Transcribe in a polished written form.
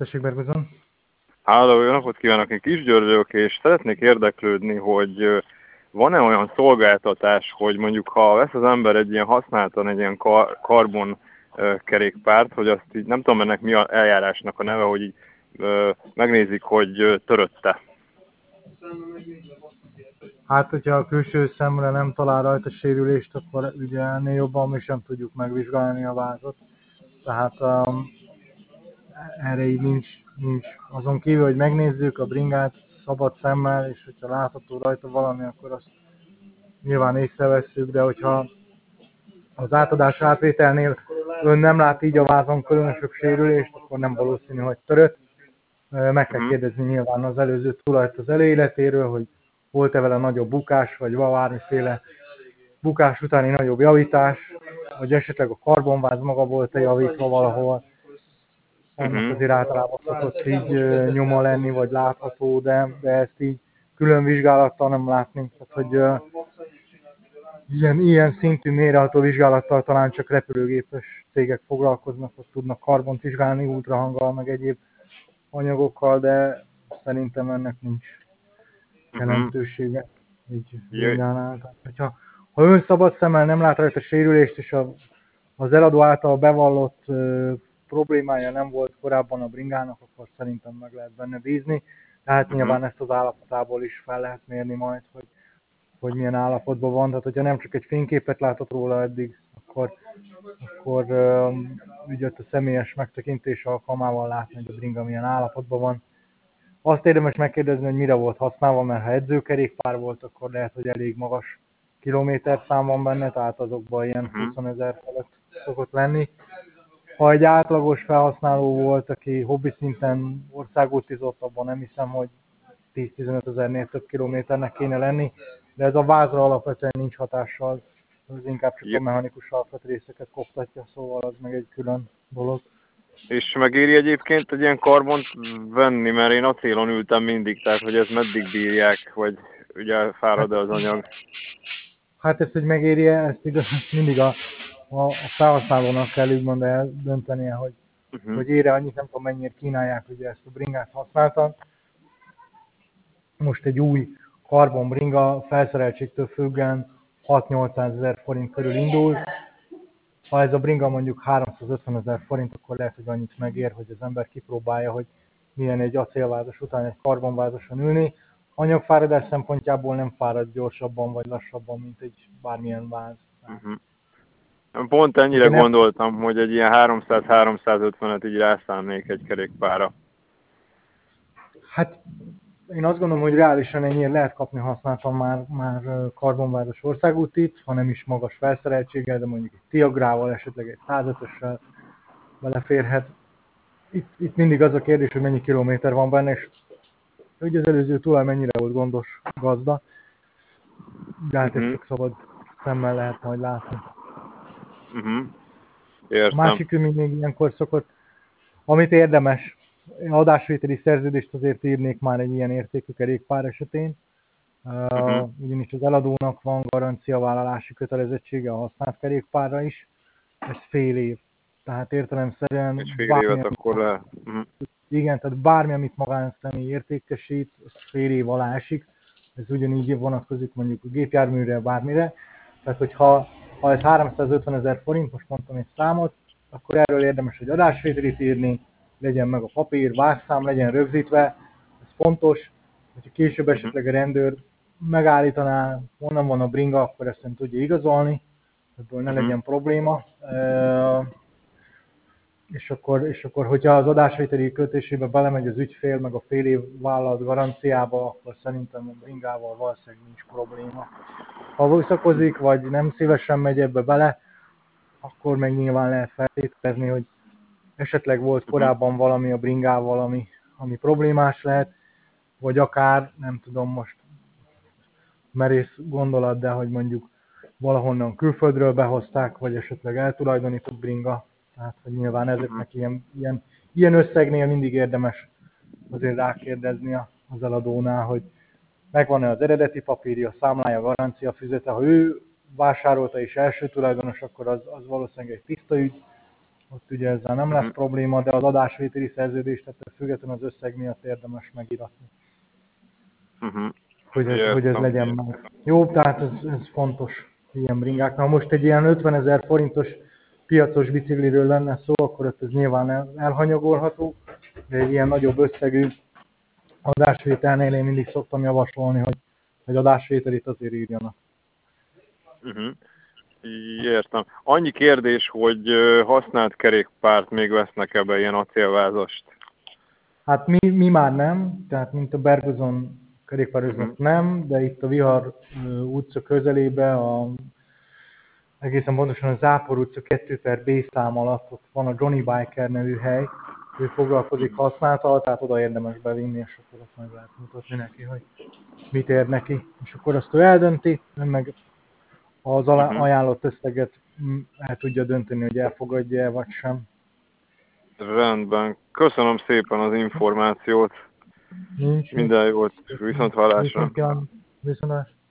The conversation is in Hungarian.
Tessék, Bergozon. Háló, jó napot kívánok! Én Kis György vagyok, és szeretnék érdeklődni, hogy van-e olyan szolgáltatás, hogy mondjuk ha vesz az ember egy ilyen használtan, egy ilyen karbon kerékpárt, hogy azt így, nem tudom ennek mi a eljárásnak a neve, hogy így megnézik, hogy törötte. Hát, hogyha a külső szemre nem talál rajta sérülést, akkor ugye ennél jobban mi sem tudjuk megvizsgálni a vázat. Tehát erre így nincs. Azon kívül, hogy megnézzük a bringát szabad szemmel, és hogyha látható rajta valami, akkor azt nyilván észrevesszük, de hogyha az átadás átvételnél ön nem lát így a vázon különösebb sérülést, akkor nem valószínű, hogy törött. Meg kell kérdezni nyilván az előző tulajt az előéletéről, hogy volt-e vele nagyobb bukás, vagy bármiféle bukás utáni nagyobb javítás, vagy esetleg a karbonváz maga volt-e javítva valahol. Ennek azért általában szokott így nyoma lenni, vagy látható, de ezt így külön vizsgálattal nem látni. Tehát, hogy ilyen szintű méreható vizsgálattal talán csak repülőgépes cégek foglalkoznak, hogy tudnak karbont vizsgálni ultrahanggal, meg egyéb anyagokkal, de szerintem ennek nincs jelentősége így vizsgálnál. Tehát, ha ön szabad szemmel nem lát rajta sérülést, és az eladó által bevallott problémája nem volt korábban a bringának, akkor szerintem meg lehet benne bízni. Tehát nyilván ezt az állapotából is fel lehet mérni majd, hogy milyen állapotban van. Tehát, hogyha nem csak egy fényképet látott róla eddig, akkor ugye a személyes megtekintés alkalmával látni, hogy a bringa milyen állapotban van. Azt érdemes megkérdezni, hogy mire volt használva, mert ha edzőkerékpár volt, akkor lehet, hogy elég magas kilométerszám van benne, tehát azokban ilyen 20 000 felett szokott lenni. Ha egy átlagos felhasználó volt, aki hobbi szinten országútizott, abban nem hiszem, hogy 10-15 000-nél több kilométernek kéne lenni, de ez a vázra alapvetően nincs hatással, az inkább csak a mechanikus alkatrészeket koptatja, szóval az meg egy külön dolog. És megéri egyébként egy ilyen karbont venni, mert én acélon ültem mindig, tehát hogy ez meddig bírják, vagy ugye fárad-e az anyag? Hát ezt, hogy megéri-e, ezt mindig a felhasználónak kell úgymond eldöntenie, hogy ére annyit, nem tudom mennyire kínálják ugye ezt a bringát használtan. Most egy új karbon bringa felszereltségtől függően 6-800 000 forint körül indul. Ha ez a bringa mondjuk 350 000 forint, akkor lehet, hogy annyit megér, hogy az ember kipróbálja, hogy milyen egy acélvázas után egy karbonvázason ülni. Anyagfáradás szempontjából nem fárad gyorsabban vagy lassabban, mint egy bármilyen váz. Pont ennyire gondoltam, hogy egy ilyen 300-350-et így rászánnék egy kerékpárra. Hát én azt gondolom, hogy reálisan ennyire lehet kapni használtan már karbonvázas országútit, ha nem is magas felszereltséggel, de mondjuk egy Tiagrával, esetleg egy 105-össel beleférhet. Itt mindig az a kérdés, hogy mennyi kilométer van benne, és hogy az előző tulaj mennyire volt gondos gazda, de hát ezt csak szabad szemmel lehet majd látni. Értem. A másik még ilyenkor szokott, amit érdemes, adásvételi szerződést azért írnék már egy ilyen értékű kerékpár esetén, ugyanis az eladónak van garanciavállalási kötelezettsége a használt kerékpárra is, ez fél év. Tehát értelemszerűen egy fél évet akkor le. Igen, tehát bármi, amit magánszemély értékesít, az fél év alá esik. Ez ugyanígy vonatkozik mondjuk a gépjárműre, bármire. Tehát, hogyha ez 350 000 forint, most mondtam egy számot, akkor erről érdemes egy adásvételit írni, legyen meg a papír, vágszám, legyen rögzítve. Ez fontos, hogyha később esetleg a rendőr megállítaná, honnan van a bringa, akkor ezt nem tudja igazolni, ebből ne legyen probléma. És akkor, hogyha az adásvételi kötésébe belemegy az ügyfél, meg a fél év vállalt garanciába, akkor szerintem a bringával valószínűleg nincs probléma. Ha visszakozik, vagy nem szívesen megy ebbe bele, akkor meg nyilván lehet feltételezni, hogy esetleg volt korábban valami a bringával, ami problémás lehet, vagy akár, nem tudom most merész gondolat, de hogy mondjuk valahonnan külföldről behozták, vagy esetleg eltulajdonított bringa. Tehát, hogy nyilván ezeknek ilyen összegnél mindig érdemes azért rákérdezni az eladónál, hogy megvan-e az eredeti papírja, számlája, garancia füzete. Ha ő vásárolta és első tulajdonos, akkor az valószínűleg egy tiszta ügy. ott ugye ezzel nem lesz probléma, de az adásvételi szerződést ettől függetlenül az összeg miatt érdemes megiratni. Hogy ez legyen meg. Jó, tehát ez fontos ilyen bringáknál. Ha most egy ilyen 50 000 forintos piacos bicikliről lenne szó, akkor ez nyilván elhanyagolható, de egy ilyen nagyobb összegű adásvételnél én mindig szoktam javasolni, hogy adásvételit azért írjanak. Értem. Annyi kérdés, hogy használt kerékpárt még vesznek ebbe ilyen acélvázast? Hát mi már nem, tehát mint a Bergozon kerékpároznak nem, de itt a Vihar utca közelébe, egészen pontosan a Zápor utca 2/B szám alatt ott van a Johnny Biker nevű hely, ő foglalkozik használtal, tehát oda érdemes bevinni, és akkor ott meg lehet mutatni neki, hogy mit ér neki. És akkor azt ő eldönti, ő meg az ajánlott összeget el tudja dönteni, hogy elfogadja-e vagy sem. Rendben. Köszönöm szépen az információt. Nincs. Minden jót. Viszonthallásra. Viszontlátásra.